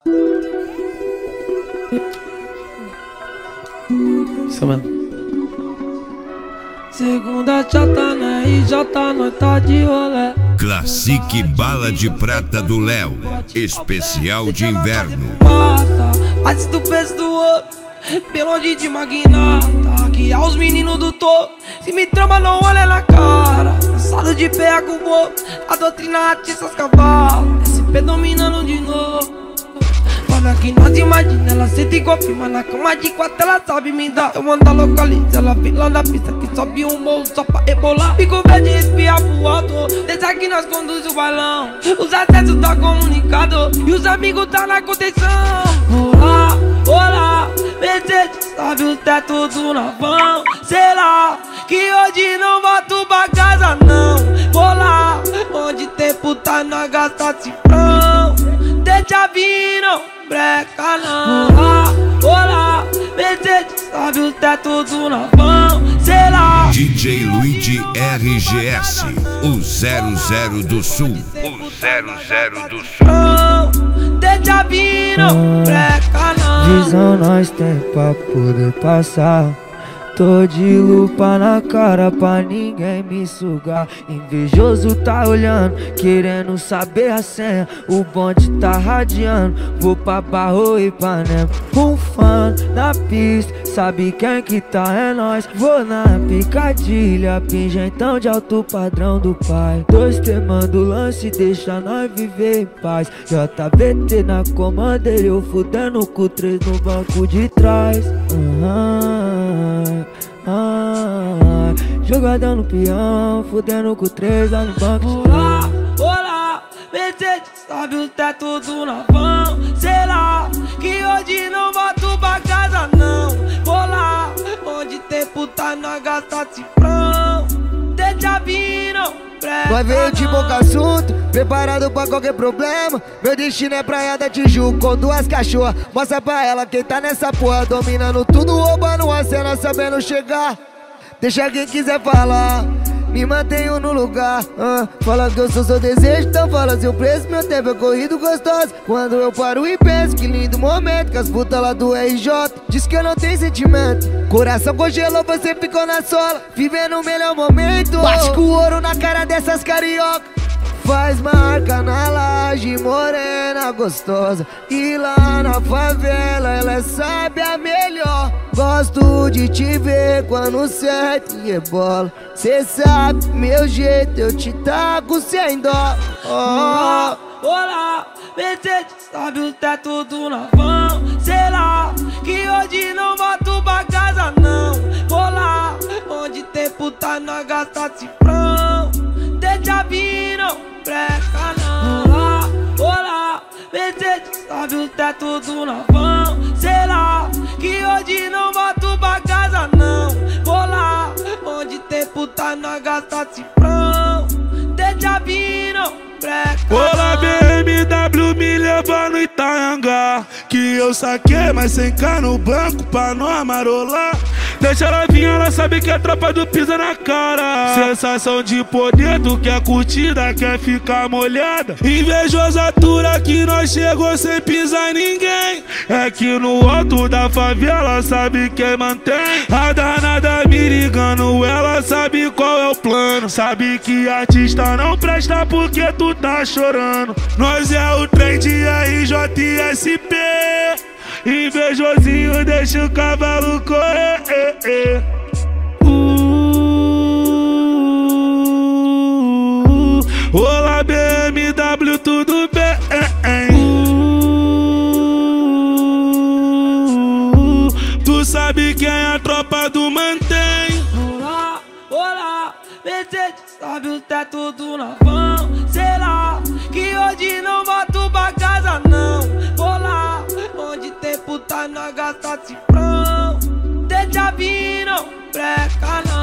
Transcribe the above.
Isso mesmo. Segunda já tá na RJ, nós tá de rolé. Classic Bala de Prata do Léo, especial de inverno. Antes do peso do ouro, bem longe de magnata. Aqui é os meninos do topo, se me trama não olha na cara. Cansado de pé com o bobo, a doutrina atiça os cavalos. SP dominando de novo. Olha que nós imagina, ela senta igual prima na cama de quatro, ela sabe me dar. Eu mando a localiza, ela vem lá na pista que sobe um morro só pra rebolar. Fico verde e espiar pro alto, desde aqui nós conduz o bailão. Os acessos tá comunicado e os amigos tá na contenção. Olá, olá, Mercedes, sabe o teto do navão. Sei lá, que hoje não volto pra casa não. Vou lá, onde tem puta nós gasta cifrão. Deixa vir, não breca não. Olá, olá, Mercedes, sabe o teto do navão. Sei lá, DJ Luigi RGS, o 00 do Sul. O 00 do Sul. deixa vir, não breca não. Visão nós tem pra poder passar. Tô de lupa na cara pra ninguém me sugar. Invejoso tá olhando, querendo saber a senha. O bonde tá radiando, vou pra Barro e Ipanema. Um fã na pista, sabe quem que tá, é nós. Vou na picadilha, pingentão de alto padrão do pai. Dois temando lance, deixa nós viver em paz. JBT na comanda, eu fudendo com 3 no banco de trás. Jogadão no peão, fudendo com 3 lá no banco. Olá, olá, Mercedes, sabe o teto do navão. Sei lá, que hoje não volto pra casa não. Vou lá, onde tem puta nós gasta cifrão. Deixa vir, não breca. Nós veio de boca assunto, preparado pra qualquer problema. Meu destino é praia da Tijuca com 2 cachorras. Mostra pra ela quem tá nessa porra, dominando tudo, roubando a cena, sabendo chegar. Deixa quem quiser falar, me mantenho no lugar. Fala que eu sou seu desejo, então fala seu preço. Meu tempo é corrido gostoso. Quando eu paro e penso, que lindo momento. Com as putas lá do RJ, diz que eu não tenho sentimento. Coração congelou, você ficou na sola, vivendo o melhor momento. Bate com o ouro na cara dessas carioca. Faz marca na laje, morena gostosa. E lá na favela ela sabe a melhor. Gosto de te ver quando certo e rebola. Cê sabe meu jeito, eu te taco sem dó. Olá, olá, Mercedes, sabe o teto do navão. Sei lá, que hoje não volto pra casa não. Vou lá, onde tem puta nós gasta cifrão. Deixa vir, não breca não. Olá, olá, Mercedes, sabe o teto do navão. Sei lá, que hoje não volto pra casa não. Vou lá, onde tem puta nós gasta cifrão. Deixa vir, não breca não. Olá, BMW me leva no Itaianga, que eu saquei mais 100k no banco pra não amarolar. Deixa ela vir, ela sabe que é tropa do pisa na cara. Sensação de poder, tu quer curtida, quer ficar molhada. Invejosatura que nós chegou sem pisar ninguém. É que no alto da favela sabe quem mantém. A danada me ligando, ela sabe qual é o plano. Sabe que artista não presta porque tu tá chorando. Nós é o trem de RJSP. Invejosinho deixa o cavalo correr. Olá, BMW, tudo bem? Tu sabe quem a tropa do mantém. Olá, olá, Mercedes, sabe o teto do navão. Sei lá, que hoje não volto pra casa não. Vou lá, onde tem puta nós gasta cifrão. Deixa vir, não breca não.